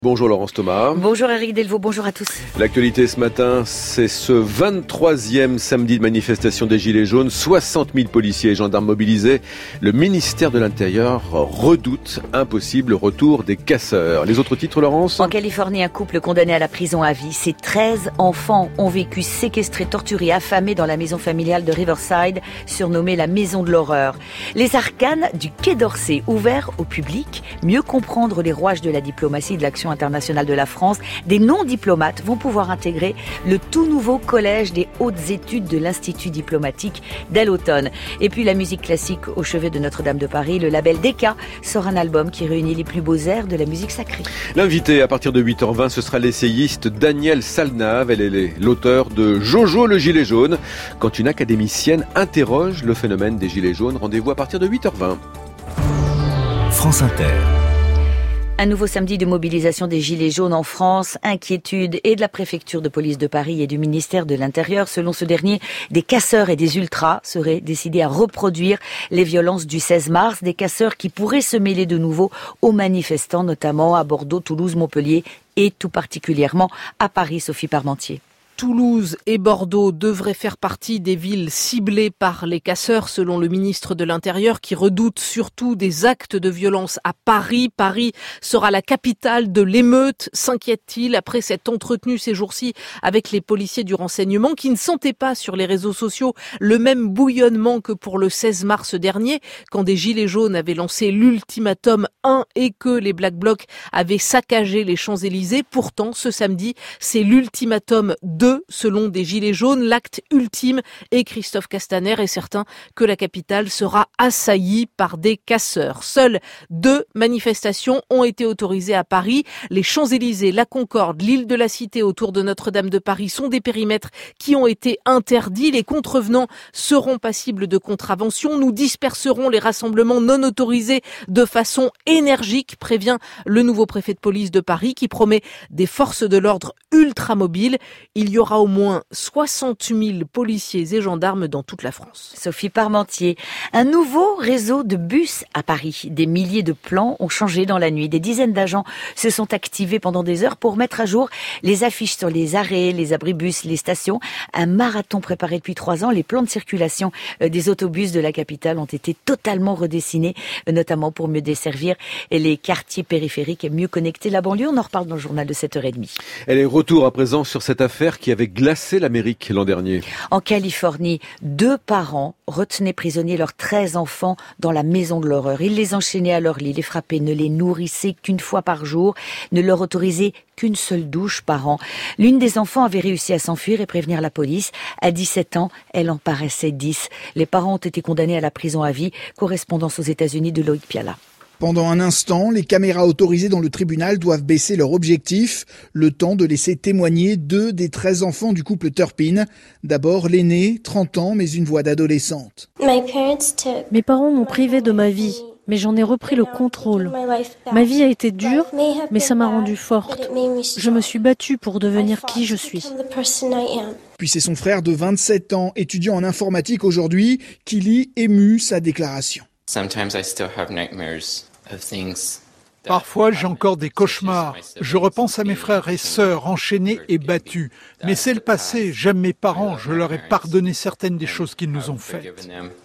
Bonjour Laurence Thomas. Bonjour Eric Delvaux, bonjour à tous. L'actualité ce matin, c'est ce 23e samedi de manifestation des Gilets jaunes. 60 000 policiers et gendarmes mobilisés. Le ministère de l'Intérieur redoute un possible retour des casseurs. Les autres titres, Laurence ? En Californie, un couple condamné à la prison à vie. Ses 13 enfants ont vécu séquestrés, torturés, affamés dans la maison familiale de Riverside, surnommée la maison de l'horreur. Les arcanes du Quai d'Orsay, ouverts au public. Mieux comprendre les rouages de la diplomatie et de l'action internationale de la France, des non-diplomates vont pouvoir intégrer le tout nouveau collège des hautes études de l'Institut diplomatique dès l'automne. Et puis la musique classique au chevet de Notre-Dame de Paris, le label Decca sort un album qui réunit les plus beaux airs de la musique sacrée. L'invité à partir de 8h20, ce sera l'essayiste Danielle Salnave. Elle est l'auteur de Jojo le gilet jaune. Quand une académicienne interroge le phénomène des gilets jaunes, rendez-vous à partir de 8h20. France Inter. Un nouveau samedi de mobilisation des Gilets jaunes en France, inquiétude et de la préfecture de police de Paris et du ministère de l'Intérieur. Selon ce dernier, des casseurs et des ultras seraient décidés à reproduire les violences du 16 mars. Des casseurs qui pourraient se mêler de nouveau aux manifestants, notamment à Bordeaux, Toulouse, Montpellier et tout particulièrement à Paris. Sophie Parmentier. Toulouse et Bordeaux devraient faire partie des villes ciblées par les casseurs, selon le ministre de l'Intérieur, qui redoute surtout des actes de violence à Paris. Paris sera la capitale de l'émeute, s'inquiète-t-il, après s'être entretenu ces jours-ci avec les policiers du renseignement qui ne sentaient pas sur les réseaux sociaux le même bouillonnement que pour le 16 mars dernier, quand des Gilets jaunes avaient lancé l'ultimatum 1 et que les Black Blocs avaient saccagé les Champs-Élysées. Pourtant, ce samedi, c'est l'ultimatum 2 selon des Gilets jaunes, l'acte ultime, et Christophe Castaner est certain que la capitale sera assaillie par des casseurs. Seules 2 manifestations ont été autorisées à Paris. Les Champs-Élysées, la Concorde, l'île de la Cité autour de Notre-Dame de Paris sont des périmètres qui ont été interdits. Les contrevenants seront passibles de contravention. Nous disperserons les rassemblements non autorisés de façon énergique, prévient le nouveau préfet de police de Paris qui promet des forces de l'ordre ultra mobiles. Il y aura au moins 60 000 policiers et gendarmes dans toute la France. Sophie Parmentier. Un nouveau réseau de bus à Paris. Des milliers de plans ont changé dans la nuit. Des dizaines d'agents se sont activés pendant des heures pour mettre à jour les affiches sur les arrêts, les abribus, les stations. Un marathon préparé depuis 3 ans. Les plans de circulation des autobus de la capitale ont été totalement redessinés, notamment pour mieux desservir les quartiers périphériques et mieux connecter la banlieue. On en reparle dans le journal de 7h30. Elle est retour à présent sur cette affaire qui avait glacé l'Amérique l'an dernier. En Californie, 2 parents retenaient prisonniers leurs 13 enfants dans la maison de l'horreur. Ils les enchaînaient à leur lit, les frappaient, ne les nourrissaient qu'une fois par jour, ne leur autorisaient qu'une seule douche par an. L'une des enfants avait réussi à s'enfuir et prévenir la police. À 17 ans, elle en paraissait 10. Les parents ont été condamnés à la prison à vie. Correspondance aux États-Unis de Loïc Piala. Pendant un instant, les caméras autorisées dans le tribunal doivent baisser leur objectif, le temps de laisser témoigner 2 des 13 enfants du couple Turpin. D'abord l'aîné, 30 ans, mais une voix d'adolescente. Mes parents m'ont privé de ma vie, mais j'en ai repris le contrôle. Ma vie a été dure, mais ça m'a rendue forte. Je me suis battue pour devenir qui je suis. Puis c'est son frère de 27 ans, étudiant en informatique aujourd'hui, qui lit ému sa déclaration. Parfois, j'ai encore des cauchemars. Je repense à mes frères et sœurs enchaînés et battus. Mais c'est le passé. J'aime mes parents. Je leur ai pardonné certaines des choses qu'ils nous ont faites.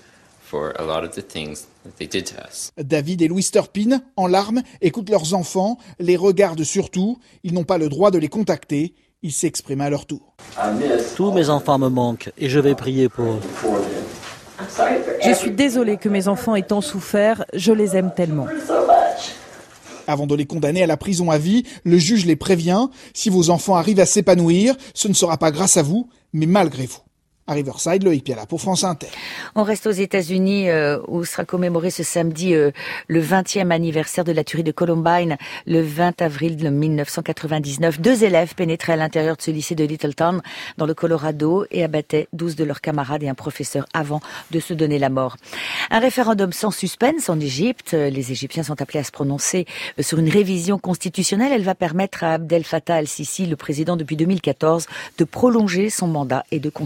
David et Louis Turpin, en larmes, écoutent leurs enfants, les regardent surtout. Ils n'ont pas le droit de les contacter. Ils s'expriment à leur tour. Tous mes enfants me manquent et je vais prier pour eux. Je suis désolée que mes enfants aient tant souffert, je les aime tellement. Avant de les condamner à la prison à vie, le juge les prévient, si vos enfants arrivent à s'épanouir, ce ne sera pas grâce à vous, mais malgré vous. À Riverside, Loïc Piala pour France Inter. On reste aux États-Unis où sera commémoré ce samedi le 20e anniversaire de la tuerie de Columbine, le 20 avril 1999. 2 élèves pénétraient à l'intérieur de ce lycée de Littleton dans le Colorado et abattaient 12 de leurs camarades et un professeur avant de se donner la mort. Un référendum sans suspense en Égypte. Les Égyptiens sont appelés à se prononcer sur une révision constitutionnelle. Elle va permettre à Abdel Fattah al-Sisi, le président depuis 2014, de prolonger son mandat et de consolider son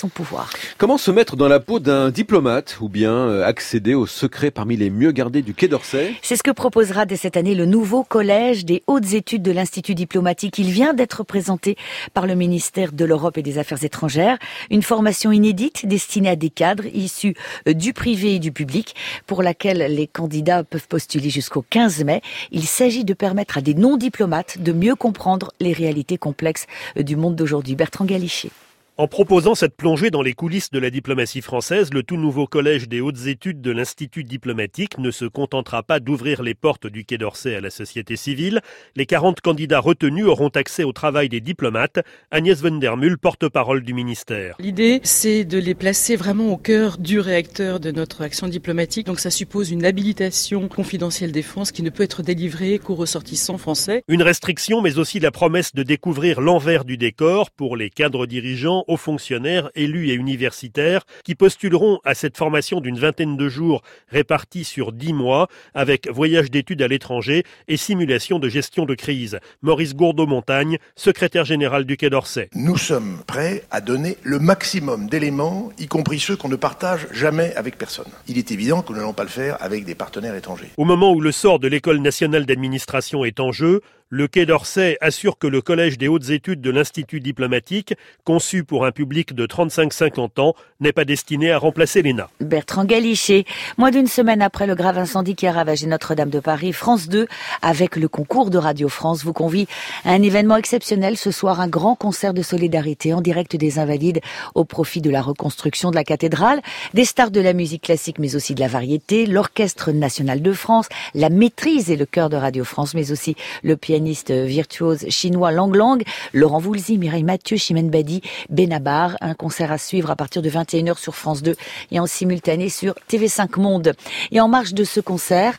son pouvoir. Comment se mettre dans la peau d'un diplomate ou bien accéder aux secrets parmi les mieux gardés du Quai d'Orsay? C'est ce que proposera dès cette année le nouveau collège des hautes études de l'Institut diplomatique. Il vient d'être présenté par le ministère de l'Europe et des Affaires étrangères. Une formation inédite destinée à des cadres issus du privé et du public pour laquelle les candidats peuvent postuler jusqu'au 15 mai. Il s'agit de permettre à des non-diplomates de mieux comprendre les réalités complexes du monde d'aujourd'hui. Bertrand Galichet. En proposant cette plongée dans les coulisses de la diplomatie française, le tout nouveau collège des hautes études de l'Institut diplomatique ne se contentera pas d'ouvrir les portes du Quai d'Orsay à la société civile. Les 40 candidats retenus auront accès au travail des diplomates. Agnès Van der Mul, porte-parole du ministère. L'idée, c'est de les placer vraiment au cœur du réacteur de notre action diplomatique. Donc ça suppose une habilitation confidentielle défense qui ne peut être délivrée qu'aux ressortissants français. Une restriction, mais aussi la promesse de découvrir l'envers du décor pour les cadres dirigeants, aux fonctionnaires, élus et universitaires qui postuleront à cette formation d'une vingtaine de jours répartis sur 10 mois avec voyage d'études à l'étranger et simulation de gestion de crise. Maurice Gourdeau-Montagne, secrétaire général du Quai d'Orsay. Nous sommes prêts à donner le maximum d'éléments, y compris ceux qu'on ne partage jamais avec personne. Il est évident que nous n'allons pas le faire avec des partenaires étrangers. Au moment où le sort de l'École nationale d'administration est en jeu, le Quai d'Orsay assure que le Collège des hautes études de l'Institut diplomatique, conçu pour un public de 35-50 ans, n'est pas destiné à remplacer l'ENA. Bertrand Galichet. Moins d'une semaine après le grave incendie qui a ravagé Notre-Dame de Paris, France 2, avec le concours de Radio France, vous convie à un événement exceptionnel ce soir, un grand concert de solidarité en direct des Invalides au profit de la reconstruction de la cathédrale. Des stars de la musique classique mais aussi de la variété, l'Orchestre national de France, la maîtrise et le chœur de Radio France, mais aussi le pianiste virtuose chinois Lang Lang, Laurent Voulzy, Mireille Mathieu, Chimène Badi, Benabar. Un concert à suivre à partir de 21h sur France 2 et en simultané sur TV5 Monde. Et en marge de ce concert,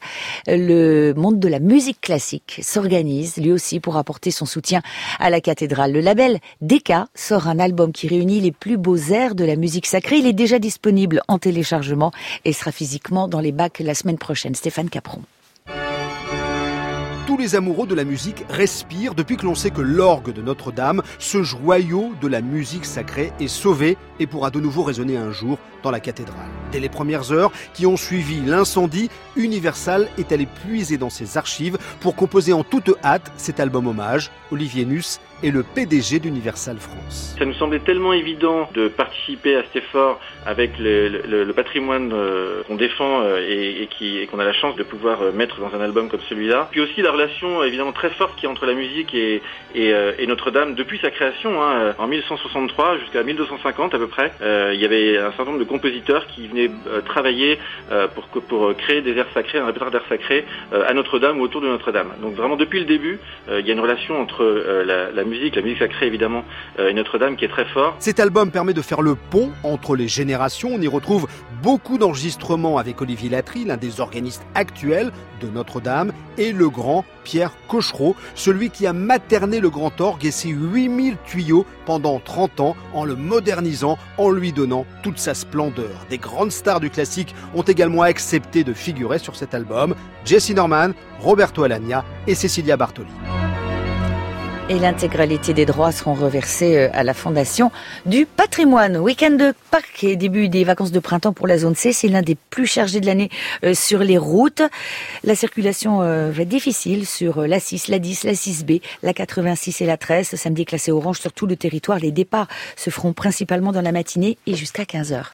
le monde de la musique classique s'organise lui aussi pour apporter son soutien à la cathédrale. Le label Decca sort un album qui réunit les plus beaux airs de la musique sacrée. Il est déjà disponible en téléchargement et sera physiquement dans les bacs la semaine prochaine. Stéphane Capron. Tous les amoureux de la musique respirent depuis que l'on sait que l'orgue de Notre-Dame, ce joyau de la musique sacrée, est sauvé et pourra de nouveau résonner un jour dans la cathédrale. Dès les premières heures qui ont suivi l'incendie, Universal est allé puiser dans ses archives pour composer en toute hâte cet album hommage. Olivier Nuss est le PDG d'Universal France. Ça nous semblait tellement évident de participer à cet effort avec le patrimoine qu'on défend et qu'on a la chance de pouvoir mettre dans un album comme celui-là. Puis aussi la relation évidemment très forte qu'il y a entre la musique et Notre-Dame depuis sa création, en 1163 jusqu'à 1250 à peu près. Il y avait un certain nombre de compositeurs qui venaient travailler pour créer des airs sacrés, un répertoire d'airs sacrés à Notre-Dame ou autour de Notre-Dame. Donc vraiment depuis le début, il y a une relation entre la musique sacrée évidemment et Notre-Dame qui est très fort. Cet album permet de faire le pont entre les générations. On y retrouve beaucoup d'enregistrements avec Olivier Latry, l'un des organistes actuels de Notre-Dame, et le grand Pierre Cochereau, celui qui a materné le grand orgue et ses 8000 tuyaux pendant 30 ans en le modernisant, en lui donnant toute sa splendeur. Des grandes stars du classique ont également accepté de figurer sur cet album. Jesse Norman, Roberto Alagna et Cecilia Bartoli. Et l'intégralité des droits seront reversés à la Fondation du patrimoine. Week-end de Pâques et début des vacances de printemps pour la zone C. C'est l'un des plus chargés de l'année sur les routes. La circulation va être difficile sur la 6, la 10, la 6B, la 86 et la 13. Ce samedi classé orange sur tout le territoire. Les départs se feront principalement dans la matinée et jusqu'à 15h.